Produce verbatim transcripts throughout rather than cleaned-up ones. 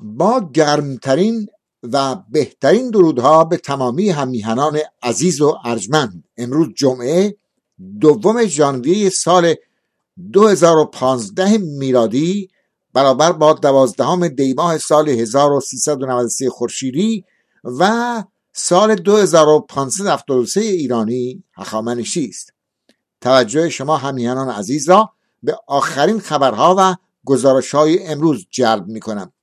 با گرمترین و بهترین درودها به تمامی هممیهنان عزیز و ارجمند، امروز جمعه دوم ژانویه سال دو هزار و پانزده میلادی برابر با دوازدهم دی ماه سال هزار و سیصد و نود و سه خورشیدی و سال دو هزار و پانصد و هفتاد و سه ایرانی هخامنشی است. توجه شما هممیهنان عزیز را به آخرین خبرها و گزارش‌های امروز جلب می‌کنم.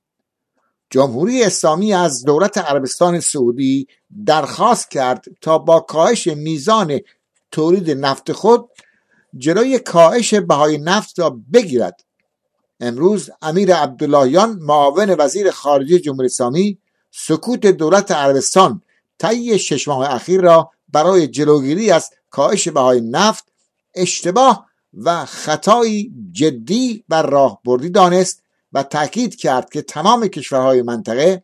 جمهوری اسلامی از دولت عربستان سعودی درخواست کرد تا با کاهش میزان تولید نفت خود جلوی کاهش بهای نفت را بگیرد. امروز امیر عبداللهیان معاون وزیر خارجه جمهوری اسلامی سکوت دولت عربستان طی شش ماه اخیر را برای جلوگیری از کاهش بهای نفت اشتباه و خطایی جدی بر راهبردی دانست و تاکید کرد که تمام کشورهای منطقه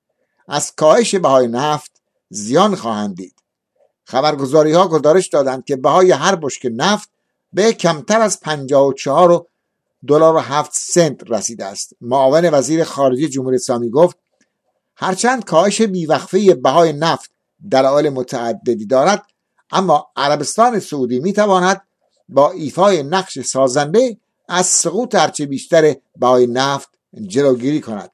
از کاهش بهای نفت زیان خواهند دید. خبرگزاری ها گزارش دادند که بهای هر بشکه نفت به کمتر از پنجاه و چهار دلار و هفت سنت رسیده است. معاون وزیر خارجه جمهوری اسلامی گفت هرچند کاهش بیوقفه بهای نفت دلایل متعددی دارد، اما عربستان سعودی میتواند با ایفای نقش سازنده از سقوط هرچه بیشتر بهای نفت جلوگیری کند.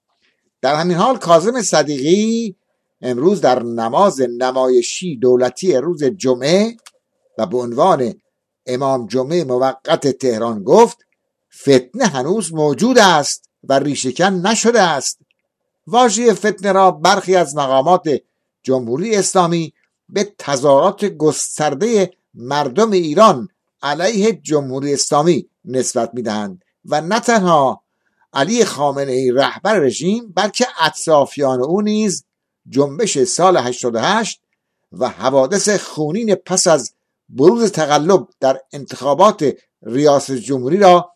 در همین حال کاظم صدیقی امروز در نماز نمایشی دولتی روز جمعه و به عنوان امام جمعه موقت تهران گفت فتنه هنوز موجود است و ریشه‌کن نشده است. واژه فتنه را برخی از مقامات جمهوری اسلامی به تظاهرات گسترده مردم ایران علیه جمهوری اسلامی نسبت میدهند و نه تنها علی خامنه ای رهبر رژیم بلکه اطرافیان او نیز جنبش سال هشتاد و هشت و حوادث خونین پس از بروز تقلب در انتخابات ریاست جمهوری را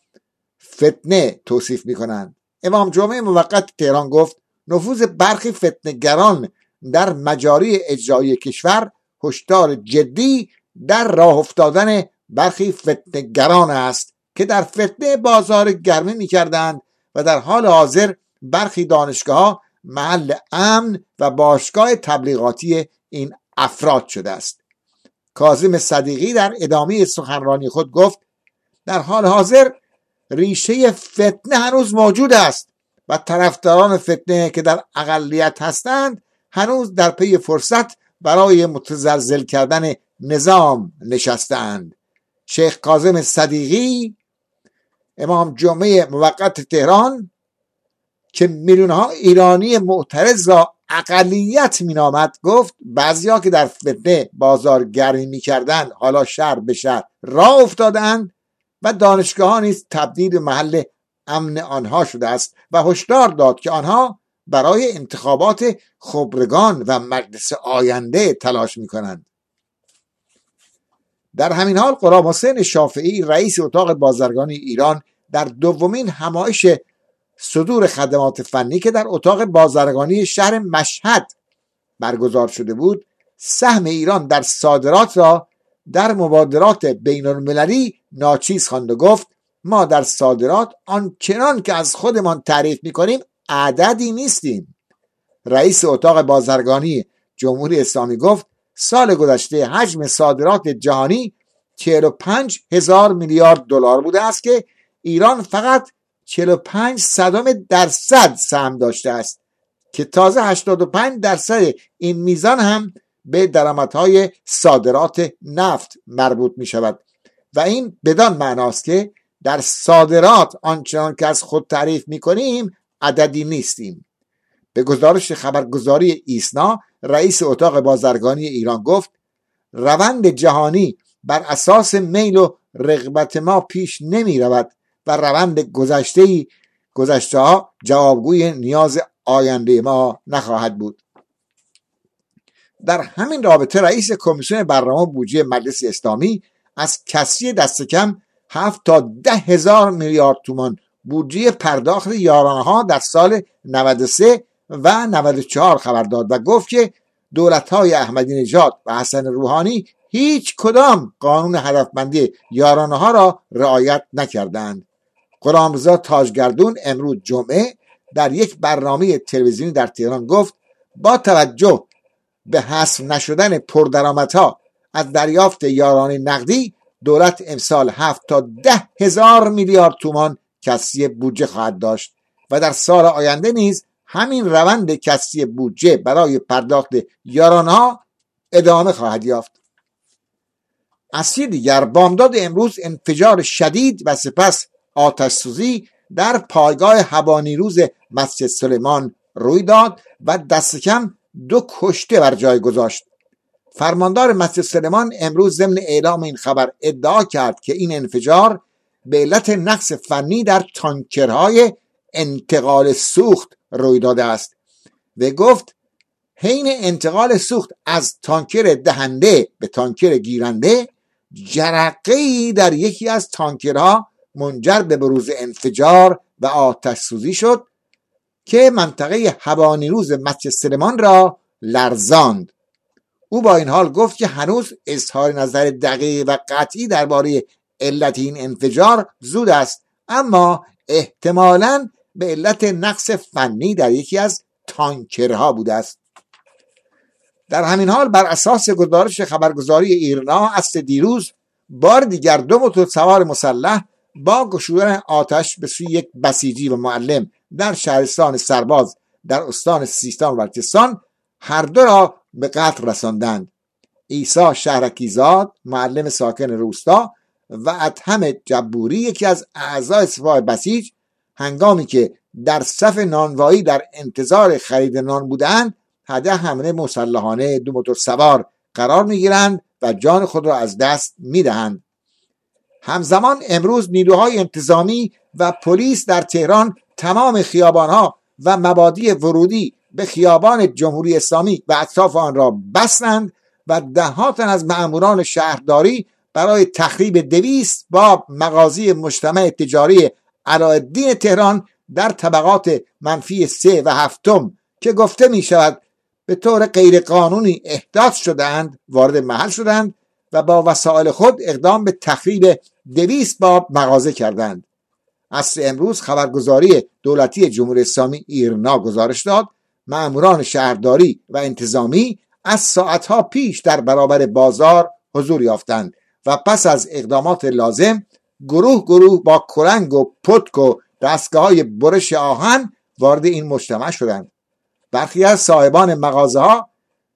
فتنه توصیف می‌کنند. امام جمعه موقت تهران گفت نفوذ برخی فتنه‌گران در مجاری اجرایی کشور هشدار جدی در راه افتادن برخی فتنه‌گران است که در فتنه بازار گرمی می‌کردند و در حال حاضر برخی دانشگاه‌ها محل امن و باشگاه تبلیغاتی این افراد شده است. کاظم صدیقی در ادامه سخنرانی خود گفت در حال حاضر ریشه فتنه هنوز موجود است و طرفداران فتنه که در اقلیت هستند هنوز در پی فرصت برای متزلزل کردن نظام نشستند. شیخ کاظم صدیقی امام جمعه موقت تهران که میلیون‌ها ایرانی معترض را اقلیت مینامد گفت بعضیا که در فتنه بازارگرمی میکردند حالا شهر به شهر راه افتادند و دانشگاه ها نیز تبدیل به محل امن آنها شده است و هشدار داد که آنها برای انتخابات خبرگان و مجلس آینده تلاش میکنند. در همین حال غلام حسین شافعی رئیس اتاق بازرگانی ایران در دومین همایش صدور خدمات فنی که در اتاق بازرگانی شهر مشهد برگزار شده بود سهم ایران در صادرات را در مبادلات بین المللی ناچیز خواند و گفت ما در صادرات آنچنان که از خودمان تعریف میکنیم عددی نیستیم. رئیس اتاق بازرگانی جمهوری اسلامی گفت سال گذشته حجم صادرات جهانی چهل و پنج هزار میلیارد دلار بوده است که ایران فقط چهل و پنج صدم درصد سهم داشته است که تازه هشتاد و پنج درصد این میزان هم به درآمدهای صادرات نفت مربوط می شود و این بدان معناست که در صادرات آنچنان که از خود تعریف می کنیم عددی نیستیم. به گزارش خبرگزاری ایسنا رئیس اتاق بازرگانی ایران گفت روند جهانی بر اساس میل و رغبت ما پیش نمی رود و روند گذشته گذشته ها جوابگوی نیاز آینده ما نخواهد بود. در همین رابطه رئیس کمیسیون برنامه بودجه مجلس اسلامی از کسری دست کم هفت تا ده هزار میلیارد تومان بودجه پرداخت یارانه ها در سال نود و سه و نود و چهار خبر داد و گفت که دولت های احمدی نژاد و حسن روحانی هیچ کدام قانون هدفمندی یارانه ها را رعایت نکردند. غلامرضا تاجگردون امروز جمعه در یک برنامه تلویزیونی در تهران گفت با توجه به حذف نشدن پردرآمدها از دریافت یارانه نقدی، دولت امسال هفت تا ده هزار میلیارد تومان کسری بودجه خواهد داشت و در سال آینده نیز همین روند کسری بودجه برای پرداخت یارانه‌ها ادامه خواهد یافت. از سوی دیگر بامداد امروز انفجار شدید و سپس آتش سوزی در پایگاه هوانیروز مسجد سلیمان روی داد و دست کم دو کشته بر جای گذاشت. فرماندار مسجد سلیمان امروز ضمن اعلام این خبر ادعا کرد که این انفجار به علت نقص فنی در تانکرهای انتقال سوخت روی داده است و گفت حین انتقال سوخت از تانکر دهنده به تانکر گیرنده جرقه‌ای در یکی از تانکرها منجر به بروز انفجار و آتش سوزی شد که منطقه هوانیروز مسجد سلیمان را لرزاند. او با این حال گفت که هنوز اظهار نظر دقیق و قطعی درباره علت این انفجار زود است، اما احتمالاً به علت نقص فنی در یکی از تانکرها بوده است. در همین حال بر اساس گزارش خبرگزاری ایرنا از دیروز بار دیگر دو موتور سوار مسلح با گشودن آتش به سوی یک بسیجی و معلم در شهرستان سرباز در استان سیستان و بلوچستان هر دو را به قتل رساندند. عیسی شهرکیزاد معلم ساکن روستا و ادهم جبوری یکی از اعضای سپاه بسیج هنگامی که در صف نانوایی در انتظار خرید نان بودند هدف حمله مسلحانه دو موتور سوار قرار میگیرند و جان خود را از دست میدهند. همزمان امروز نیروهای انتظامی و پلیس در تهران تمام خیابانها و مبادی ورودی به خیابان جمهوری اسلامی و اطراف آن را بستند و دهات از مأموران شهرداری برای تخریب دویست باب مغازی مجتمع تجاری علاءالدین تهران در طبقات منفی سه و هفتم که گفته می شود به طور غیر قانونی احداث شدند وارد محل شدند و با وسایل خود اقدام به تخریب دویست باب مغازه کردند. عصر امروز خبرگزاری دولتی جمهوری اسلامی ایرنا گزارش داد مأموران شهرداری و انتظامی از ساعتها پیش در برابر بازار حضور یافتند و پس از اقدامات لازم گروه گروه با کرنگ و پتک و دستگاه‌های برش آهن وارد این مجتمع شدند. برخی از صاحبان مغازه ها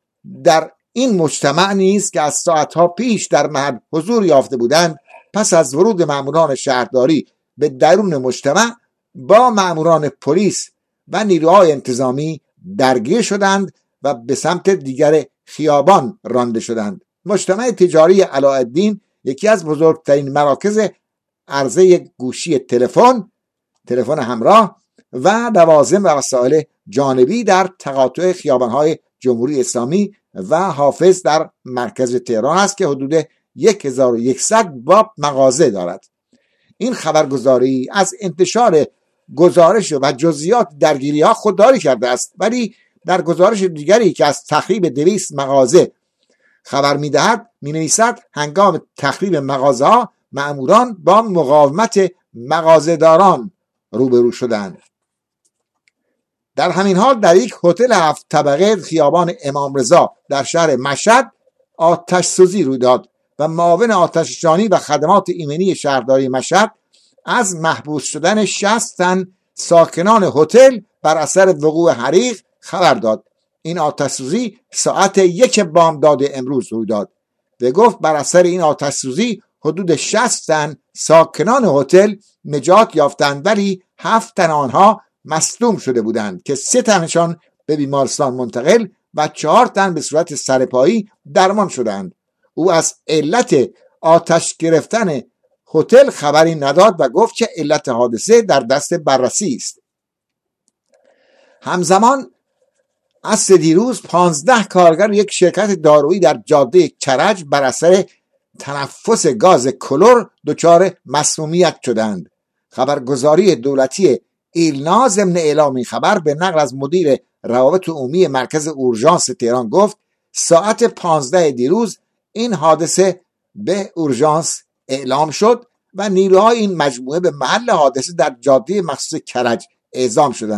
در این مجتمع نیز که از ساعتها پیش در محل حضور یافته بودند پس از ورود مأموران شهرداری به درون مجتمع با مأموران پلیس و نیروهای انتظامی درگیر شدند و به سمت دیگر خیابان رانده شدند. مجتمع تجاری علاءالدین یکی از بزرگترین مراکز عرضه گوشی تلفن، تلفن همراه و لوازم و وسایل جانبی در تقاطع خیابان‌های جمهوری اسلامی و حافظ در مرکز تهران است که حدود هزار و صد باب مغازه دارد. این خبرگزاری از انتشار گزارش و جزئیات درگیری‌ها خودداری کرده است، ولی در گزارش دیگری که از تخریب دویست مغازه خبر می‌دهد می‌نویسد هنگام تخریب مغازه‌ها مأموران با مقاومت مغازه‌داران روبرو شدند. در همین حال در یک هتل هفت طبقه خیابان امام رضا در شهر مشهد آتش سوزی روی داد و معاون آتش‌نشانی و خدمات ایمنی شهرداری مشهد از محبوس شدن شصت تن ساکنان هتل بر اثر وقوع حریق خبر داد. این آتش سوزی ساعت یک بامداد امروز روی داد و گفت بر اثر این آتش سوزی حدود شصت تن ساکنان هتل نجات یافتند، ولی هفت تن آنها مصدوم شده بودند که سه تنشان به بیمارستان منتقل و چهار تن به صورت سرپایی درمان شدند. او از علت آتش گرفتن هتل خبری نداد و گفت که علت حادثه در دست بررسی است. همزمان از دیروز پانزده کارگر یک شرکت دارویی در جاده کرج بر اثر تنفس گاز کلور دچار مسمومیت شدند. خبرگزاری دولتی ایلنا ضمن اعلام این خبر به نقل از مدیر روابط عمومی مرکز اورژانس تهران گفت ساعت پانزده دیروز این حادثه به اورژانس اعلام شد و نیروهای این مجموعه به محل حادثه در جاده مخصوص کرج اعزام شدند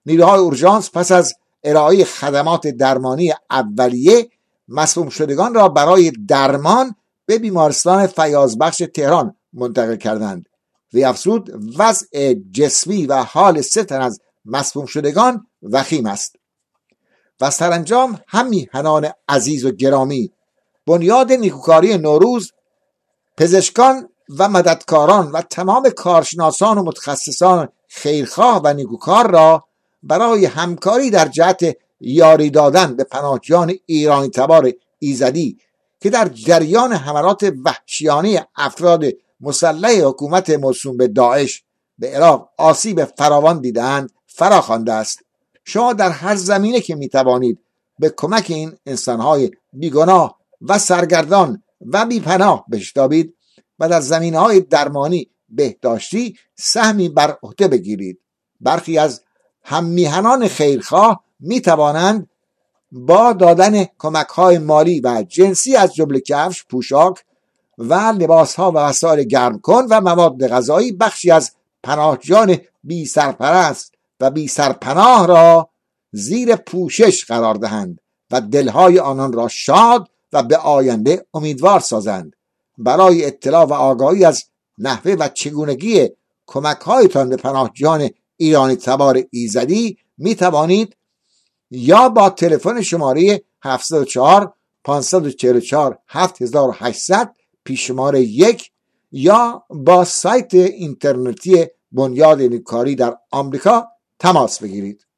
نیروهای اورژانس پس از ارائه خدمات درمانی اولیه مصموم شدگان را برای درمان به بیمارستان فیاضبخش تهران منتقل کردند. وی افزود وضع جسمی و حال سه تن از مصموم شدگان وخیم است. و سرانجام هم میهنان عزیز و گرامی، بنیاد نیکوکاری نوروز پزشکان و مددکاران و تمام کارشناسان و متخصصان خیرخواه و نیکوکار را برای همکاری در جهت یاری دادن به پناهجویان ایرانی تبار ایزدی که در جریان حملات وحشیانه افراد مسلح حکومت موسوم به داعش به عراق آسیب فراوان دیدند فراخوانده است. شما در هر زمینه که میتوانید به کمک این انسانهای بیگناه و سرگردان و بیپناه بشتابید و در زمینه‌های درمانی بهداشتی سهمی بر عهده بگیرید. برخی از هممیهنان خیرخواه می توانند با دادن کمک‌های مالی و جنسی از جمله کفش، پوشاک و لباس‌ها و وسایل گرمکن و مواد غذایی بخشی از پناهجویان بی سرپرست و بی سرپناه را زیر پوشش قرار دهند و دلهای آنان را شاد و به آینده امیدوار سازند. برای اطلاع و آگاهی از نحوه و چگونگی کمک‌هایتان به پناهجویان ایرانی تبار ایزدی می توانید یا با تلفن شماره هفت صفر چهار پنج چهار چهار هفت هشت صفر صفر پیش شماره یک یا با سایت اینترنتی بنیاد نیکوکاری در آمریکا تماس بگیرید.